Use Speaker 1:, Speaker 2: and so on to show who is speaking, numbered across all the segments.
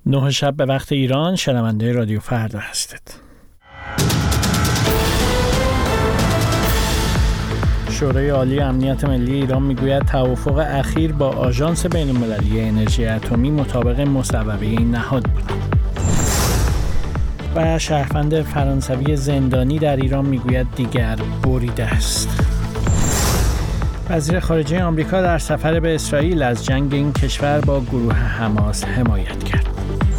Speaker 1: 9 شب به وقت ایران، شنونده رادیو فردا هستید. شورای عالی امنیت ملی ایران میگوید توافق اخیر با آژانس بین‌المللی انرژی اتمی مطابق مصوبه این نهاد بود. و شهروند فرانسوی زندانی در ایران میگوید دیگر بریده است. وزیر خارجه آمریکا در سفر به اسرائیل از جنگ این کشور با گروه حماس حمایت کرد.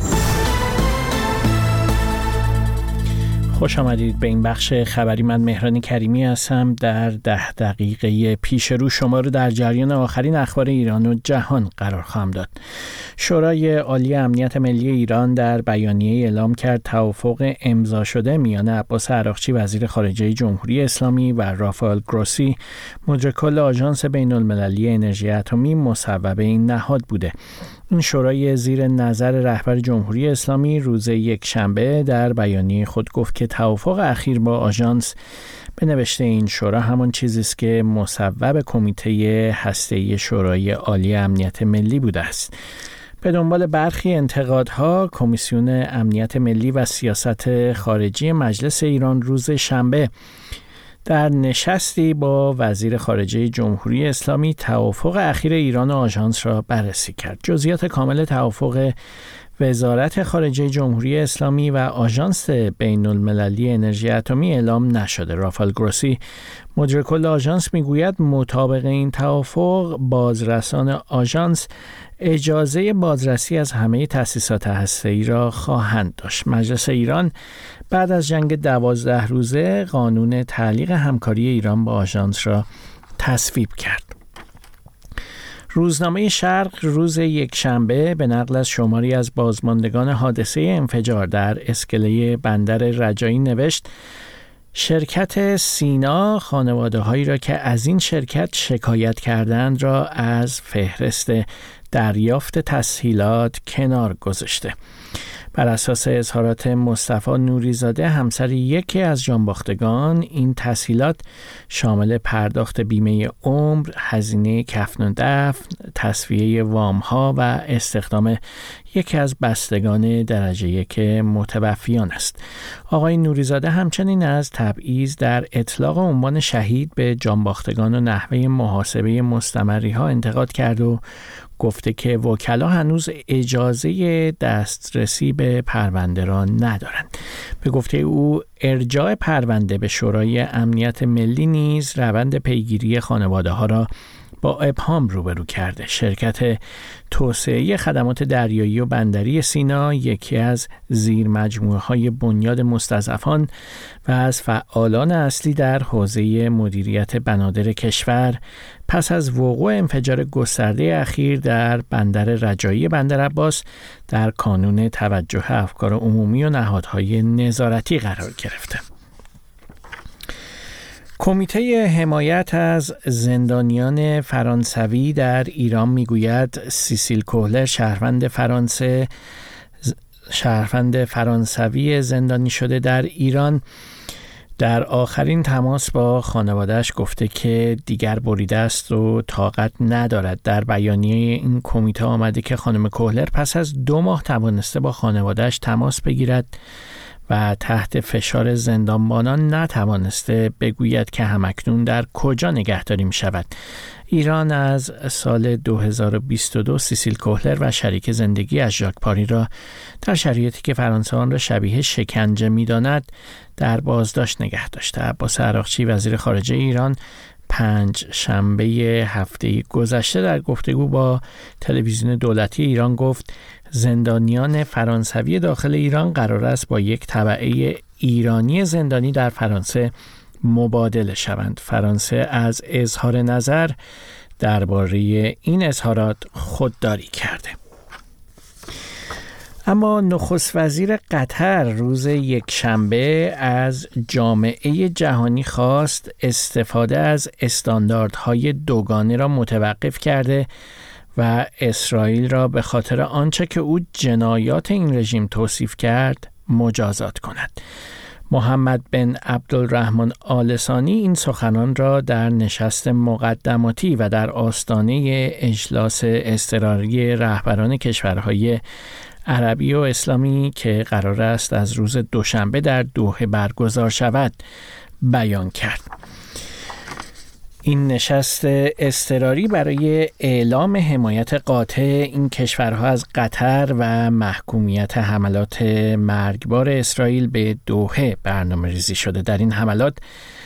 Speaker 1: خوش آمدید به این بخش خبری. من مهران کریمی هستم. در 10 دقیقه پیش رو شما رو در جریان آخرین اخبار ایران و جهان قرار خواهم داد. شورای عالی امنیت ملی ایران در بیانیه اعلام کرد توافق امضا شده میان عباس عراقچی وزیر خارجه جمهوری اسلامی و رافائل گروسی مدیر کل آژانس بین‌المللی انرژی اتمی مصوبه این نهاد بوده. این شورای زیر نظر رهبر جمهوری اسلامی روز یکشنبه در بیانیه خود گفت که توافق اخیر با آژانس به نوشته این شورا همان چیزی است که مصوب کمیته هسته‌ای شورای عالی امنیت ملی بوده است. به دنبال برخی انتقادها، کمیسیون امنیت ملی و سیاست خارجی مجلس ایران روز شنبه در نشستی با وزیر خارجه جمهوری اسلامی توافق اخیر ایران و آژانس را بررسی کرد. جزئیات کامل توافق وزارت خارجه جمهوری اسلامی و آژانس بین‌المللی انرژی اتمی اعلام نشده. رافائل گروسی مدیر کل آژانس میگوید مطابق این توافق بازرسان آژانس اجازه بازرسی از همه تأسیسات هسته‌ای را خواهند داشت. مجلس ایران بعد از جنگ 12 روزه قانون تعلیق همکاری ایران با آژانس را تصویب کرد. روزنامه شرق روز یکشنبه به نقل از شماری از بازماندگان حادثه انفجار در اسکله بندر رجایی نوشت شرکت سینا خانواده‌هایی را که از این شرکت شکایت کردند را از فهرست دریافت تسهیلات کنار گذاشته. بر اساس اظهارات مصطفی نوریزاده همسر یکی از جانباختگان، این تسهیلات شامل پرداخت بیمه عمر، هزینه کفن و دفن، تسویه وام‌ها و استخدام یکی از بستگان درجه 1 متوفیان است. آقای نوریزاده همچنین از تبعیض در اطلاق عنوان شهید به جانباختگان و نحوه محاسبه مستمری‌ها انتقاد کرد و گفته که وکلا هنوز اجازه دسترسی به پرونده را ندارند. به گفته او ارجاع پرونده به شورای امنیت ملی نیز روند پیگیری خانواده ها را با ابهام روبرو کرده. شرکت توسعه خدمات دریایی و بندری سینا یکی از زیر مجموعه های بنیاد مستضعفان و از فعالان اصلی در حوزه مدیریت بنادر کشور پس از وقوع انفجار گسترده اخیر در بندر رجایی بندر عباس در کانون توجه افکار عمومی و نهادهای نظارتی قرار گرفته. کمیته حمایت از زندانیان فرانسوی در ایران میگوید سیسیل کوهلر شهروند فرانسوی زندانی شده در ایران در آخرین تماس با خانواده‌اش گفته که دیگر بریده است و طاقت ندارد. در بیانیه این کمیته آمده که خانم کوهلر پس از 2 ماه توانسته با خانواده‌اش تماس بگیرد و تحت فشار زندانبانان نتوانسته بگوید که همکنون در کجا نگهداری می شود. ایران از سال 2022 سیسیل کوهلر و شریک زندگی از ژاک پاری را در شرایطی که فرانسه آن را شبیه شکنجه می داند در بازداشت نگه داشته. عباس عراقچی وزیر خارجه ایران 5 شنبه هفته گذشته در گفتگو با تلویزیون دولتی ایران گفت زندانیان فرانسوی داخل ایران قرار است با یک تبعه ایرانی زندانی در فرانسه مبادله شوند. فرانسه از اظهار نظر درباره این اظهارات خودداری کرده. اما نخست وزیر قطر روز یکشنبه از جامعه جهانی خواست استفاده از استانداردهای دوگانه را متوقف کرده و اسرائیل را به خاطر آنچه که او جنایات این رژیم توصیف کرد مجازات کند. محمد بن عبدالرحمن آل ثانی این سخنان را در نشست مقدماتی و در آستانه اجلاس اضطراری رهبران کشورهای عربی و اسلامی که قرار است از روز دوشنبه در دوحه برگزار شود بیان کرد. این نشست اضطراری برای اعلام حمایت قاطع این کشورها از قطر و محکومیت حملات مرگبار اسرائیل به دوحه برنامه‌ریزی شده. در این حملات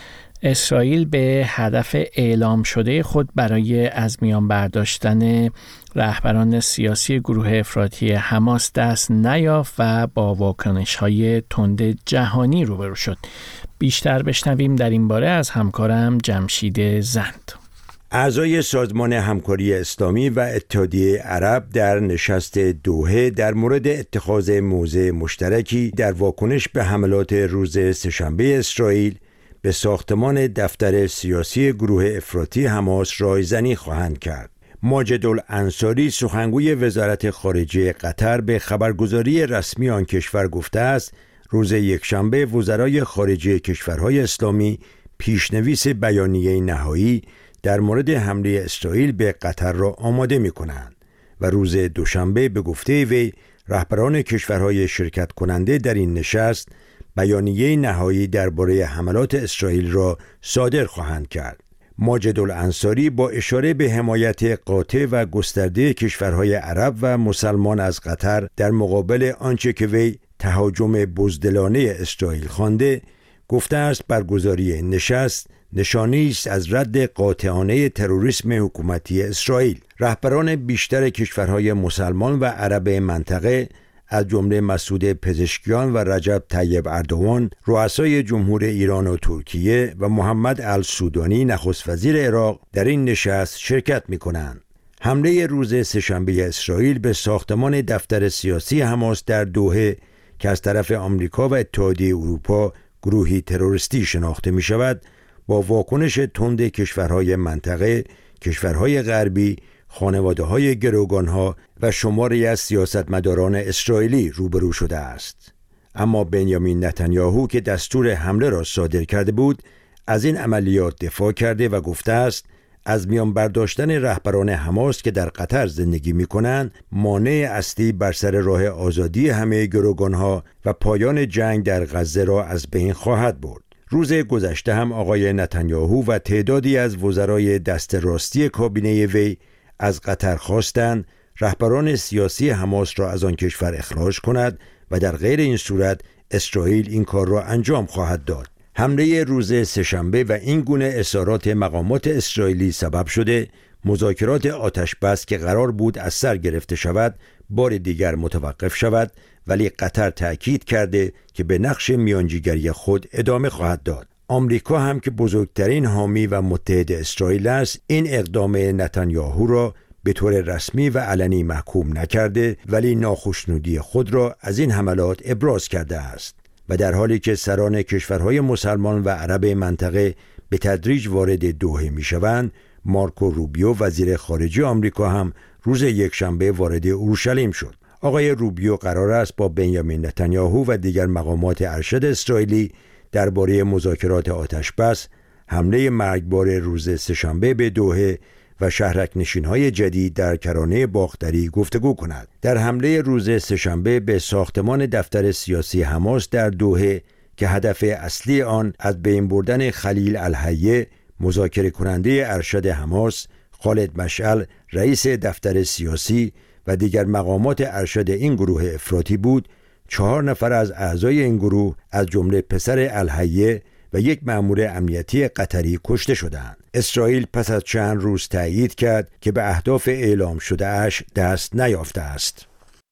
Speaker 1: اسرائیل به هدف اعلام شده خود برای از میان برداشتن رهبران سیاسی گروه افراطی حماس دست نیافت و با واکنش‌های تند جهانی روبرو شد. بیشتر بشنویم در این باره از همکارم جمشید زند.
Speaker 2: اعضای سازمان همکاری اسلامی و اتحادیه عرب در نشست دوحه در مورد اتخاذ موضع مشترکی در واکنش به حملات روز سه‌شنبه اسرائیل به ساختمان دفتر سیاسی گروه افراطی حماس رایزنی خواهند کرد. ماجد الانصاری سخنگوی وزارت خارجه قطر به خبرگزاری رسمی آن کشور گفته است روز یکشنبه وزرای خارجه کشورهای اسلامی پیشنویس بیانیه نهایی در مورد حمله اسرائیل به قطر را آماده می کنند و روز دوشنبه به گفته وی رهبران کشورهای شرکت کننده در این نشست بیانیه نهایی درباره حملات اسرائیل را صادر خواهند کرد. ماجد الانصاری با اشاره به حمایت قاطع و گسترده کشورهای عرب و مسلمان از قطر در مقابل آنچه که وی تهاجم بزدلانه اسرائیل خوانده، گفته است برگزاری این نشست نشانه‌ای است از رد قاطعانه تروریسم حکومتی اسرائیل. رهبران بیشتر کشورهای مسلمان و عرب منطقه از جمله مسعود پزشکیان و رجب طیب اردوان، رؤسای جمهور ایران و ترکیه و محمد السودانی نخست وزیر عراق در این نشست شرکت می‌کنند. حمله روز سه‌شنبه اسرائیل به ساختمان دفتر سیاسی حماس در دوحه که از طرف آمریکا و اتحادیه اروپا گروهی تروریستی شناخته می‌شود، با واکنش تند کشورهای منطقه، کشورهای غربی، خانواده‌های گروگان‌ها و شماری از سیاستمداران اسرائیلی روبرو شده است. اما بنیامین نتانیاهو که دستور حمله را صادر کرده بود، از این عملیات دفاع کرده و گفته است از میان برداشتن رهبران حماس که در قطر زندگی می‌کنند، مانع اصلی بر سر راه آزادی همه گروگان‌ها و پایان جنگ در غزه را از بین خواهد برد. روز گذشته هم آقای نتانیاهو و تعدادی از وزرای دست راستی کابینه وی از قطر خواستند رهبران سیاسی حماس را از آن کشور اخراج کند و در غیر این صورت اسرائیل این کار را انجام خواهد داد. حمله روز سه‌شنبه و این گونه اظهارات مقامات اسرائیلی سبب شده مذاکرات آتش‌بس که قرار بود از سر گرفته شود بار دیگر متوقف شود، ولی قطر تأکید کرده که به نقش میانجیگری خود ادامه خواهد داد. آمریکا هم که بزرگترین حامی و متحد اسرائیل است، این اقدام نتانیاهو را به طور رسمی و علنی محکوم نکرده، ولی ناخشنودی خود را از این حملات ابراز کرده است. و در حالی که سران کشورهای مسلمان و عرب منطقه به تدریج وارد دوحه می‌شوند، مارکو روبیو وزیر خارجه آمریکا هم روز یکشنبه وارد اورشلیم شد. آقای روبیو قرار است با بنیامین نتانیاهو و دیگر مقامات ارشد اسرائیلی درباره مذاکرات آتش‌بس، حمله مرگبار روز سه‌شنبه به دوحه و شهرک‌نشین‌های جدید در کرانه باختری گفتگو کند. در حمله روز سه‌شنبه به ساختمان دفتر سیاسی حماس در دوحه که هدف اصلی آن از بین بردن خلیل الحیه، مذاکره کننده ارشد حماس، خالد مشعل رئیس دفتر سیاسی و دیگر مقامات ارشد این گروه افراطی بود، 4 نفر از اعضای این گروه از جمله پسر الحیه و یک مأمور امنیتی قطری کشته شدند. اسرائیل پس از چند روز تأیید کرد که به اهداف اعلام شده اش دست نیافته است.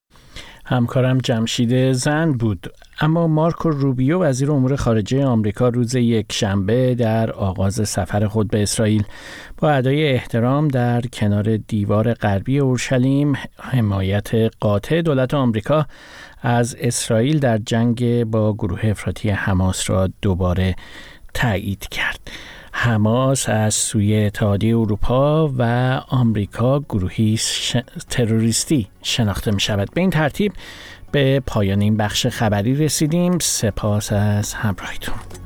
Speaker 1: همکارم جمشید زند بود. اما مارکو روبیو وزیر امور خارجه آمریکا روز یکشنبه در آغاز سفر خود به اسرائیل با ادای احترام در کنار دیوار غربی اورشلیم حمایت قاطع دولت آمریکا از اسرائیل در جنگ با گروه افراطی حماس را دوباره تایید کرد. حماس از سوی اتحادیه اروپا و آمریکا گروهی تروریستی شناخته می شود. به این ترتیب به پایان این بخش خبری رسیدیم. سپاس از همراهیتون.